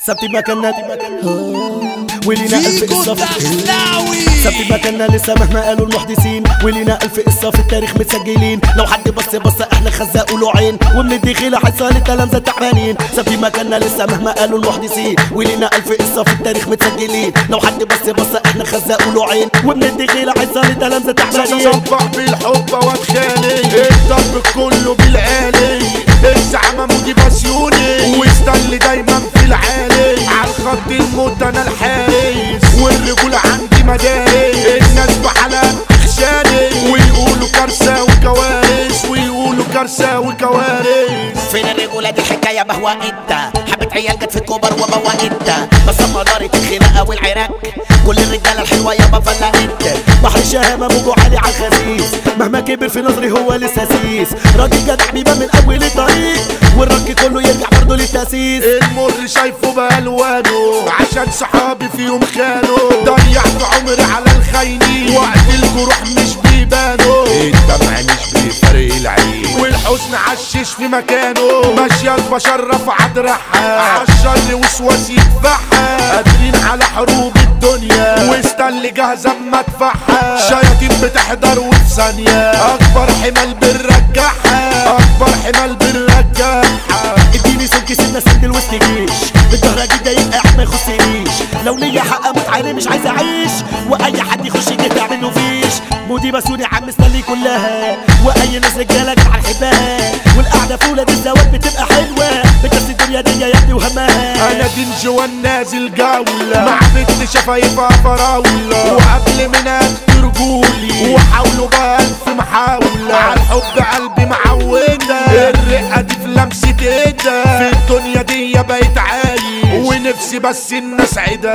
ثبت مكاننا ولينا ألف قصة ثبت مكاننا لسه مهما قالوا المحدثين، ولينا ألف قصة في التاريخ متسجلين. لو حد بص احنا خزاق له عين، ومن الدخيلة حصل التلامذة تعبانين. ثبت مكاننا لسه مهما قالوا المحدثين، ولينا ألف قصة في التاريخ متسجلين. لو حد بص احنا خزاق له عين، ومن الدخيلة حصل التلامذة تعبانين. صبح بالحب واتخالي الضرب كله بالعالي، الزعمة مودي بسيوني واستنلي دايما في العالي. عالخط الموت انا الحارس والرجولة عندي مدارس، الناس بحالات تخشاني ويقولوا كارثة وكوارث، ويقولوا كارثة وكوارث. فين الرجولة دي حكاية بهوى انت، حبة عيال جت في الكوبر وبوا انت، بس اما دارت الخناقة والعراك كل الرجالة الحلوة يابا فلا انت. بحر الشهامة موجه عالي عالخسيس، مهما كبر في نظري هو لسه سيس. راجل جدع بيبان من اول الطريق، والرك كله يرجع برضه للتاسيس. المر شايفه بألوانه عشان صحابي فيهم خانوا، ضيعت عمري على الخاينين وقت الجروح مش بيبانوا، الدمع مش بيفرق العين والحزن عشش في مكانه. ماشية البشر رفعت رحها عالشر وسواس يدفعها، قادرين على حروب الدنيا واستنلي جاهزة اما ادفعها. شياطين بتحضر وفي ثانية اكبر حمل بنرجعها، اكبر حمل بنرجعها. اديني سلك سنة سندل وسط جيش، الظهر جدا يبقى ما يخصنيش. لو ليا حق اموت عليه مش عايز اعيش، واي حد يخش جه تعمل له فيش. مودي بسوني عم مستني كلها، واي ناس رجاله جدع نحبها، والقعده في ولاد الزواج بتبقى حلوه، بتنسي الدنيا دي يا ابني وهمها. انا دنجوان نازل جوله مع بنت شفايفها فراوله، وقبل من اخد رجولي وحاولوا بألف محاوله. عالحب قلبي معوده، الرقه دي في لمسه ايدها، في الدنيا دي بقيت عايش ونفسي بس الناس عدا.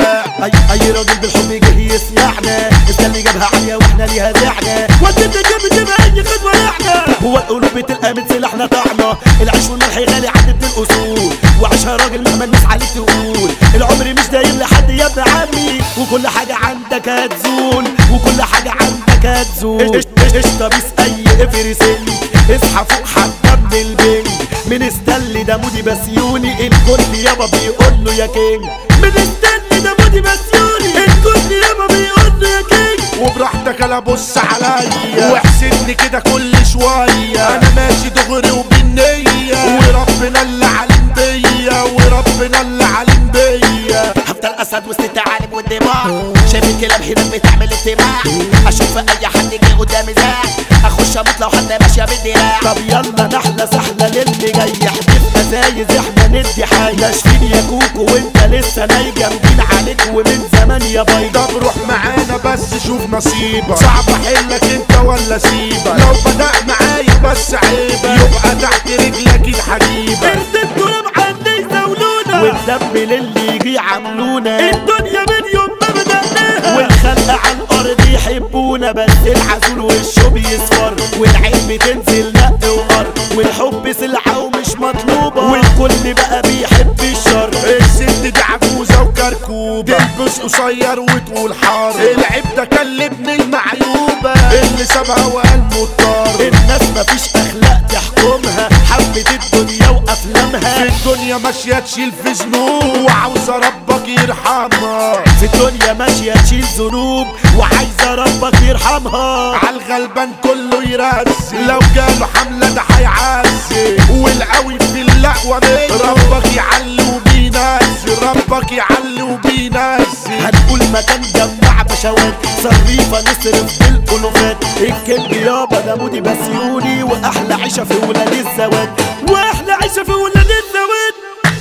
اي راجل بالحب جه يسمعنا، انت اللي جابها عاليه واحنا ليها زعنا، وانت جاب اي خدوه احنا. هو القلوب بتلقى من سلاحنا طعنا، العيش والملح غالي عند ابن الاصول، وعيشها راجل مهما الناس عليك تقول. العمر مش دايم لحد يا ابن عمي، وكل حاجه عندك هتزول، وكل حاجه عندك هتزول. قشطه بيس اي افرسنج، اصحى فوق حبه من البنج، من استنلي ده مودي بسيوني، الكل يابا بيقول له يا كينج. من استنلي ده مودي بسيوني، الكل يابا بيقول له يا كينج. وبراحتك انا بص عليا واحسدني كده كل شويه، انا ماشي دغري وبالنيه، وربنا اللي علم بيا، وربنا اللي علم بيا. هفضل اسد وسط الثعالب والدماء، شايف الكلاب هناك بتعمل اجتماع، اشوف اي حد جه قدامي زاح اخش اموت لو حد ماشيه بالدراع. طب يلا نحلى سحله للي جاي، احدفنا زايز احنا ندي حي، ناشفين يا كوكو وانت لسه ناي، جامدين عليك ومن زمان يا بيضة. طب روح معانا بس شوف نصيبك، صعب احلك انت ولا سيبك، لو بدأ معايا بس عيبك يبقى تحت رجلك الحجيبة. ارتدوا عندي يزولونا، والذنب للي يجي عملونا، الدنيا من يوم ما بدأناها، والخلق على الارض يحبونا، بس العسول وشه بيصفر، والعين بتنزل نق وقر، والحب سلعة ومش مطلوبة، والكل بقى بيحب الشر. الست دي عجوزة وكركوبة، تلبس قصير وتقول حار، العيب ده كان ابن المعيوبة اللي سابها وقال مضطر. الناس مفيش اخلاق تحكمها، حبت الدنيا وافلامها، في الدنيا ماشية تشيل في ذنوب وعاوزة ربك يرحمها، في الدنيا ماشية تشيل ذنوب وعايزة ربك يرحمها. عالغلبان كله يرسي، لو جاله حملة ده هيعزي، والقوي في اللقوة ربك يعلي وبينزل، ربك يعلي وبينزل. هنقول مكان جمع بشوات، صريفة نصرف بالألوفات، الكينج يابا ده مودي بسيوني، واحلى عيشة في ولاد الزواج، واحلى عيشة في ولاد الزواج.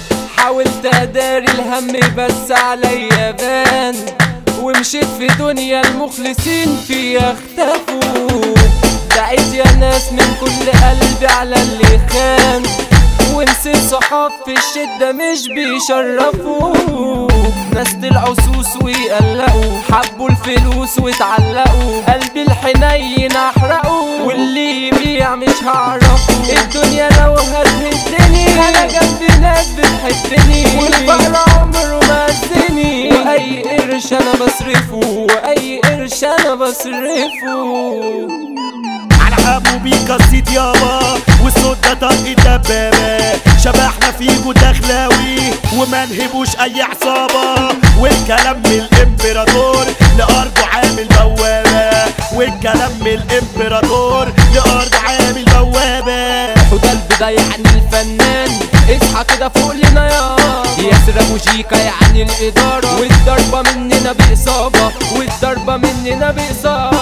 حاولت اداري الهم بس عليا بان، ومشيت في دنيا المخلصين فيها اختفوا، دعيت يا ناس من كل قلبي على اللي خان، ونسيت صحاب في الشدة مش بيشرفوا، ناس طلعوا سوس ويقلقوا، حبوا الفلوس واتعلقوا، قلبي الحنين احرقوا، واللي يبيع مش هعرفه. الدنيا لو هتهدني انا جنبي ناس بتحبني، والفقر عمره ما هزني، واي قرش انا بصرفه، واي قرش انا بصرفه. على حبو بيك الزيت يابا، والصوت ده طاقة دبابة، شبحنا فيكو دخلاوي وما نهبوش اي عصابة، والكلام من الامبراطور لارضه عامل بوابة، والكلام من الامبراطور لارضه عامل بوابة. وده البدا يعني الفنان، اصحى كده فوق لنا يا ياسر ابو جيكا يعني الادارة، والضربة مننا بإصابة، والضربة مننا بإصابة.